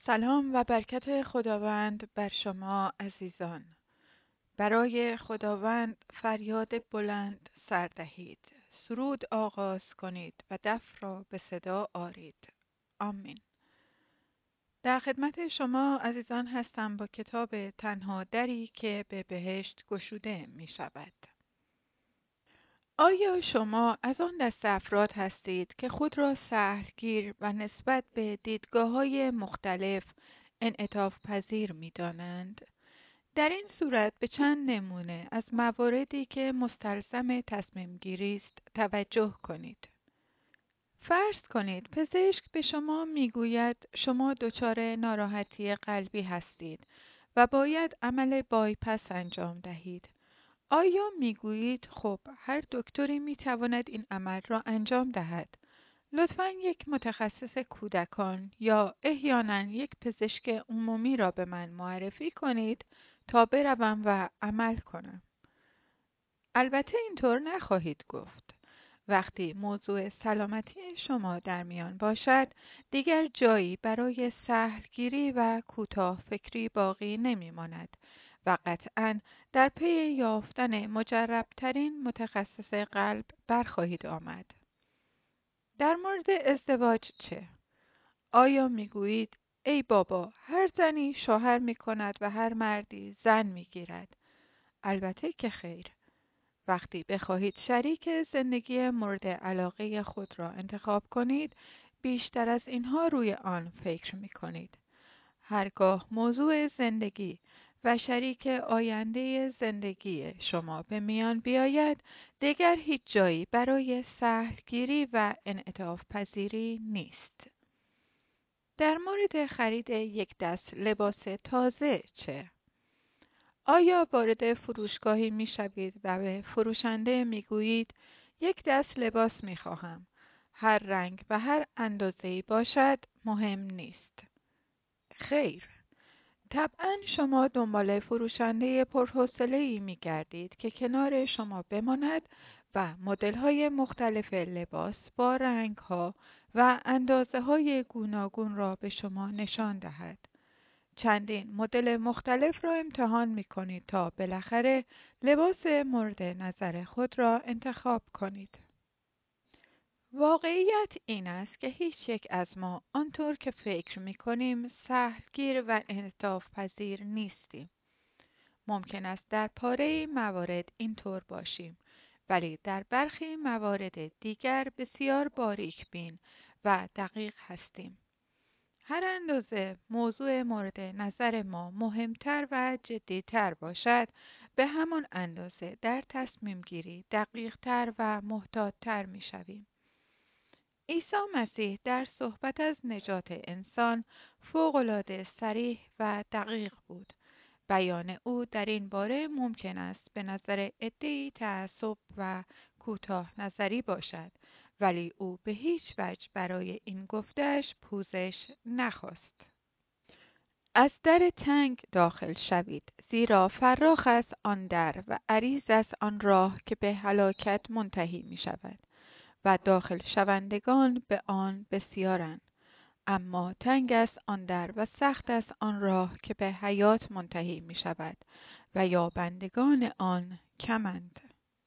سلام و برکت خداوند بر شما عزیزان. برای خداوند فریاد بلند سر دهید. سرود آغاز کنید و دف را به صدا آرید. آمین. در خدمت شما عزیزان هستم با کتاب تنها دری که به بهشت گشوده می شود. آیا شما از آن دست افراد هستید که خود را سهلگیر و نسبت به دیدگاه‌های مختلف انعطاف پذیر می دانند؟ در این صورت به چند نمونه از مواردی که مستلزم تصمیم گیری است توجه کنید. فرض کنید پزشک به شما میگوید شما دچار ناراحتی قلبی هستید و باید عمل بایپس انجام دهید. آیا میگویید خب هر دکتری میتواند این عمل را انجام دهد؟ لطفاً یک متخصص کودکان یا احیانا یک پزشک عمومی را به من معرفی کنید تا بروم و عمل کنم. البته اینطور نخواهید گفت. وقتی موضوع سلامتی شما در میان باشد، دیگر جایی برای سهلگیری و کوتاه فکری باقی نمیماند و قطعاً در پی یافتن مجربترین متخصص قلب برخواهید آمد. در مورد ازدواج چه؟ آیا میگویید ای بابا هر زنی شوهر میکند و هر مردی زن میگیرد؟ البته که خیر. وقتی بخواهید شریک زندگی مورد علاقه خود را انتخاب کنید، بیشتر از اینها روی آن فکر می کنید. هرگاه موضوع زندگی و شریک آینده زندگی شما به میان بیاید، دیگر هیچ جایی برای سهلگیری و انعطاف پذیری نیست. در مورد خرید یک دست لباس تازه چه؟ آیا وارد فروشگاهی می شوید و به فروشنده می گویید یک دست لباس می خواهم. هر رنگ و هر اندازه‌ای باشد مهم نیست. خیر. طبعاً شما دنبال فروشنده پرحوصله‌ای می گردید که کنار شما بماند و مدل‌های مختلف لباس با رنگ‌ها و اندازه‌های گوناگون را به شما نشان دهد. چندین مدل مختلف را امتحان می کنید تا بالاخره لباس مورد نظر خود را انتخاب کنید. واقعیت این است که هیچ یک از ما آنطور که فکر می کنیم سهلگیر و انعطاف پذیر نیستیم. ممکن است در پاره موارد اینطور باشیم، ولی در برخی موارد دیگر بسیار باریک بین و دقیق هستیم. هر اندازه موضوع مورد نظر ما مهمتر و جدیتر باشد، به همان اندازه در تصمیم گیری دقیقتر و محتاط‌تر می شویم. عیسی مسیح در صحبت از نجات انسان فوق‌العاده صریح و دقیق بود. بیان او در این باره ممکن است به نظر عده‌ای تعصب و کوتاه نظری باشد، ولی او به هیچ وجه برای این گفته‌اش پوزش نخواست. از در تنگ داخل شوید، زیرا فراخ است آن در و عریض است آن راه که به هلاکت منتهی می شود و داخل شوندگان به آن بسیارند. اما تنگ است آن در و سخت است آن راه که به حیات منتهی می شود و یابندگان آن کمند.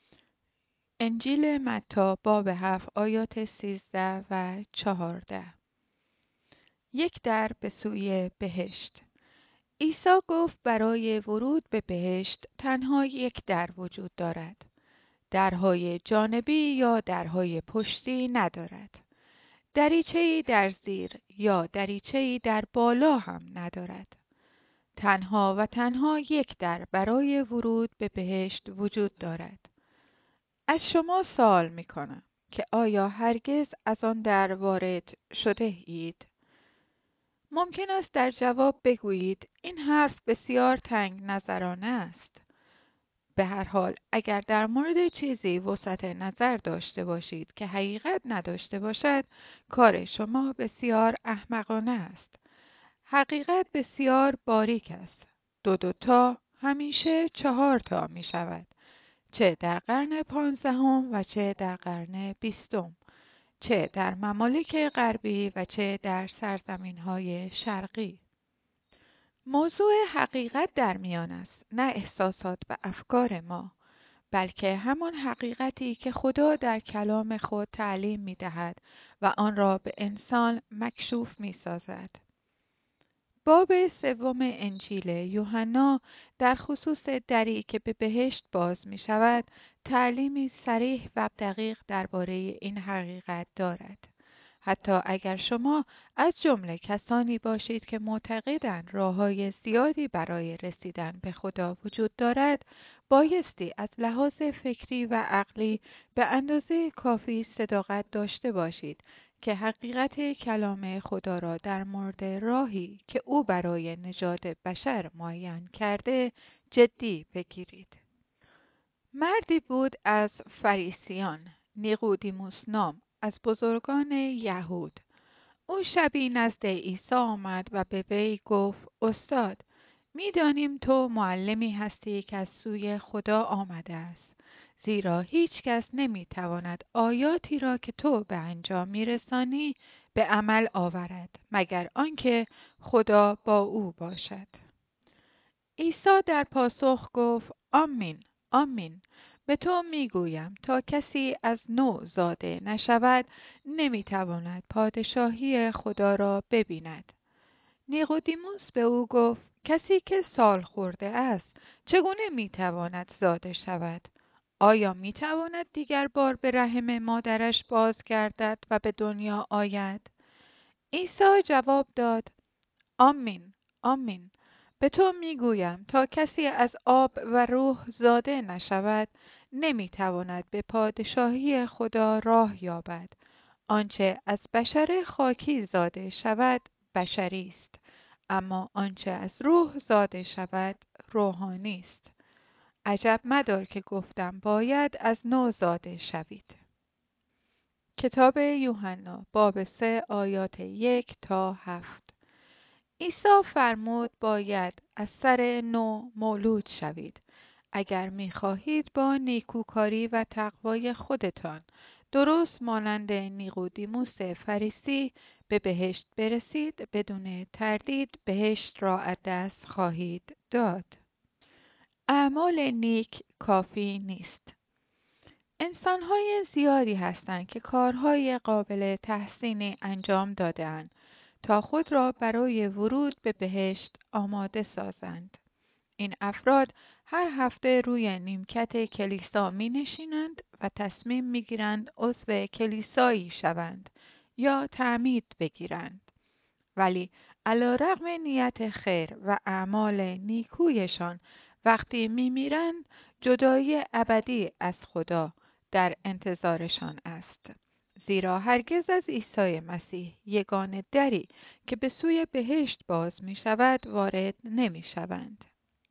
انجیل متی باب 7 آیات 13 و 14. یک در به سوی بهشت. عیسی گفت برای ورود به بهشت تنها یک در وجود دارد. درهای جانبی یا درهای پشتی ندارد. دریچه‌ای در زیر یا دریچه‌ای در بالا هم ندارد. تنها و تنها یک در برای ورود به بهشت وجود دارد. از شما سوال می‌کنم که آیا هرگز از آن در وارد شده اید؟ ممکن است در جواب بگویید این حرف بسیار تنگ نظرانه است. به هر حال اگر در مورد چیزی وسعت نظر داشته باشید که حقیقت نداشته باشد، کار شما بسیار احمقانه است. حقیقت بسیار باریک است. دو تا همیشه 4 تا می شود. چه در قرن 15 و چه در قرن 20، چه در ممالک غربی و چه در سرزمین‌های شرقی. موضوع حقیقت در میان است، نه احساسات و افکار ما، بلکه همان حقیقتی که خدا در کلام خود تعلیم می دهد و آن را به انسان مکشوف می سازد. باب سوم انجیل یوحنا در خصوص دری که به بهشت باز می شود، تعلیمی صریح و دقیق درباره این حقیقت دارد. حتی اگر شما از جمله کسانی باشید که معتقدند راه‌های زیادی برای رسیدن به خدا وجود دارد، بایستی از لحاظ فکری و عقلی به اندازه کافی صداقت داشته باشید که حقیقت کلام خدا را در مورد راهی که او برای نجات بشر معین کرده جدی بگیرید. مردی بود از فریسیان، نیقودیموس نام، از بزرگان یهود. او شبی نزد عیسی آمد و به وی گفت: استاد، می‌دانیم تو معلمی هستی که از سوی خدا آمده است، زیرا هیچ کس نمی‌تواند آیاتی را که تو به انجام می‌رسانی به عمل آورد مگر آنکه خدا با او باشد. عیسی در پاسخ گفت: آمین، آمین، به تو میگویم تا کسی از نو زاده نشود نمیتواند پادشاهی خدا را ببیند. نیقودیموس به او گفت: کسی که سال خورده است چگونه میتواند زاده شود؟ آیا میتواند دیگر بار به رحم مادرش بازگردد و به دنیا آید؟ عیسی جواب داد: آمین، آمین، به تو میگویم تا کسی از آب و روح زاده نشود نمیتواند به پادشاهی خدا راه یابد. آنچه از بشر خاکی زاده شود بشری است، اما آنچه از روح زاده شود روحانی است. عجب مدار که گفتم باید از نو زاده شوید. کتاب یوحنا باب 3 آیات 1 تا 7. عیسی فرمود باید از سر نو مولود شوید. اگر می‌خواهید با نیکوکاری و تقوای خودتان درست مانند نیقودیموس فریسی به بهشت برسید، بدون تردید بهشت را از دست خواهید داد. اعمال نیک کافی نیست. انسان‌های زیادی هستند که کارهای قابل تحسینی انجام داده‌اند تا خود را برای ورود به بهشت آماده سازند. این افراد هر هفته روی نیمکت کلیسا می نشینند و تصمیم می گیرند عضو کلیسایی شوند یا تعمید بگیرند. ولی علیرغم نیت خیر و اعمال نیکویشان وقتی می میرند جدایی ابدی از خدا در انتظارشان است. زیرا هرگز از عیسی مسیح یگانه دری که به سوی بهشت باز می شود وارد نمی شوند.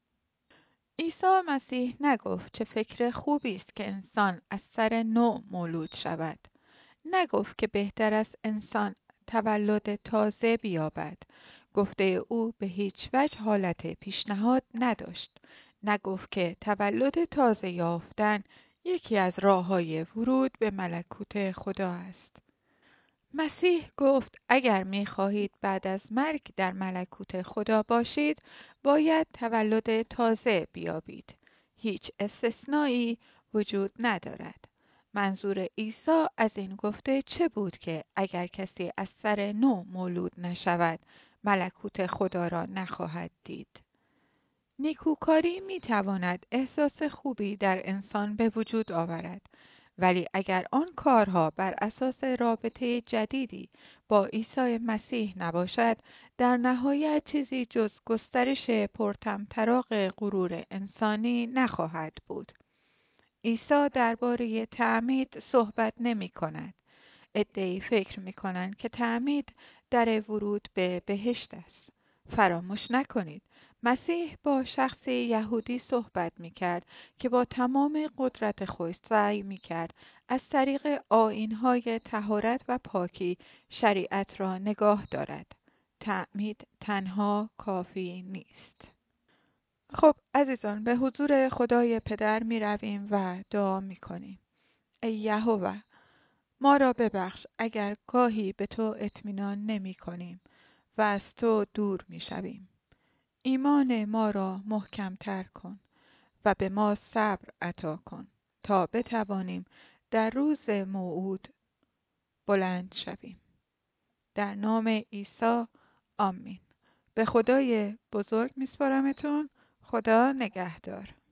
عیسی مسیح نگفت چه فکر خوبی است که انسان از سر نو مولود شود. نگفت که بهتر است انسان تولد تازه بیابد. گفته او به هیچ وجه حالت پیشنهاد نداشت. نگفت که تولد تازه یافتن یکی از راه‌های ورود به ملکوت خدا است. مسیح گفت اگر می‌خواهید بعد از مرگ در ملکوت خدا باشید، باید تولد تازه بیابید. هیچ استثنایی وجود ندارد. منظور عیسی از این گفته چه بود که اگر کسی از سر نو مولود نشود، ملکوت خدا را نخواهد دید؟ نیکوکاری می‌تواند احساس خوبی در انسان به وجود آورد، ولی اگر آن کارها بر اساس رابطه جدیدی با عیسی مسیح نباشد، در نهایت چیزی جز گسترش پرطمطراق غرور انسانی نخواهد بود. عیسی درباره تعمید صحبت نمی کند. عده‌ای فکر می کنند که تعمید در ورود به بهشت است. فراموش نکنید مسیح با شخص یهودی صحبت می کرد که با تمام قدرت خود سعی می کرد از طریق آیین‌های طهارت و پاکی شریعت را نگاه دارد. تعمید تنها کافی نیست. خب عزیزان، به حضور خدای پدر می رویم و دعا می کنیم. ای یهوه، ما را ببخش اگر گاهی به تو اطمینان نمی کنیم و از تو دور می شویم. ایمان ما را محکم‌تر کن و به ما صبر عطا کن تا بتوانیم در روز موعود بلند شویم. در نام عیسی آمین. به خدای بزرگ میسپارمتون. خدا نگهدار.